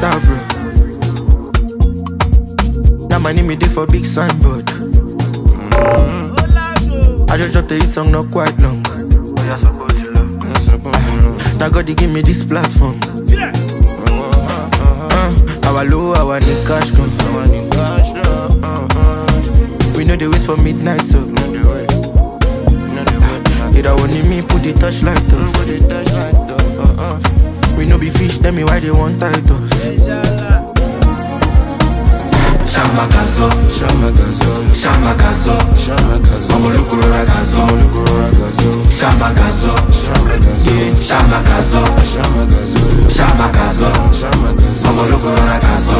star, bro. Now my name is there for big signboard. I just dropped the hit song not quite long. Now God they give me this platform. Our low, our new cash come. We know they wait for midnight, so it only me put the touchlight off. We know be fish, tell me why they want titles. Shamakazo, Shamakazo, Shamakazo, Shamakazo, Omolukuro ragazo, Shamakazo, Shamakazo, Shamakazo, Shamakazo, Omolukuro ragazo,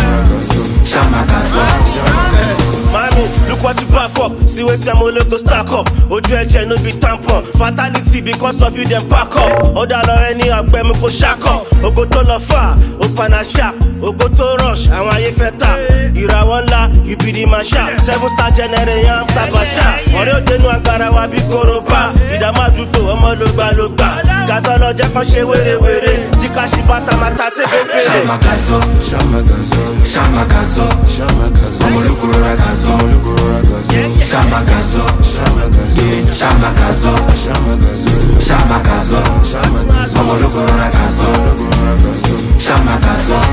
Shamakazo. Mommy, look what you back up. See what your logo stack up. Oju no be tampon. Fatality because of you them back up. Oda lo any agbemi ko shack up. Ogo to lo fa, opana sharp. Ogo to rush, àwọn ayé fẹ́ tà. Ìràwọ̀ ńlá, you be the mashup. 7-star generation, tabasha. Ọ̀rẹ́ òdenu agbára wa bí koroba. Ìdààmú àdúgbò ọmọ ló gbà. Gàzọ́ lọ jẹ́ kán ṣe wérewère. Tí ká ṣe bàtà máa ta sí fèfèrè. Shamakazo, Shamakazo, Shamakazo, Shamakazo, Omolukuro ragazo, Shamakazo, Shamakazo, Shamakazo, Omolukuro ragazo, Shamakazo.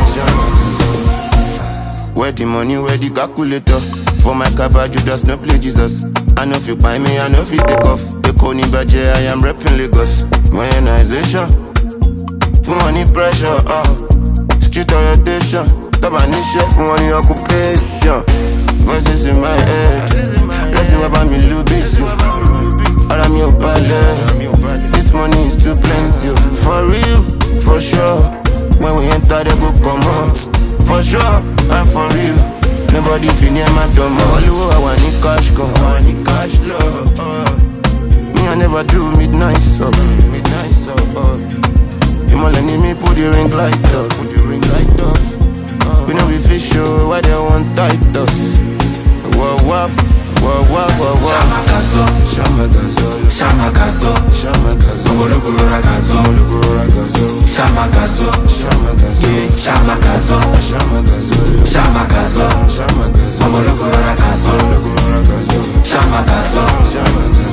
Where the money, where the calculator? For my cabba, you just no play Jesus. I know if you buy me, I know if you take off. The Coney Badger, I am repping Lagos. Monetization, for money pressure, street orientation. Top and chef, for money occupation. Voices in my head, let's see what about me, little bit. All me up, this money is too plenty. For real, for sure. When we enter, they go come out. For sure, and for real. Nobody feel near my dumb. All you I want in cash, come on, in cash, love. Me, I never do midnight, so. You more letting me put the ring light up. We know we fish show, why they want tight us. Whoa, whoa, whoa, whoa, whoa, whoa. Shamakazo, Shamakazo, Shamakazo, Omolukuro ragazo, Shamakazo, Shamakazo, Shamakazo, Omolukuro ragazo, Shamakazo.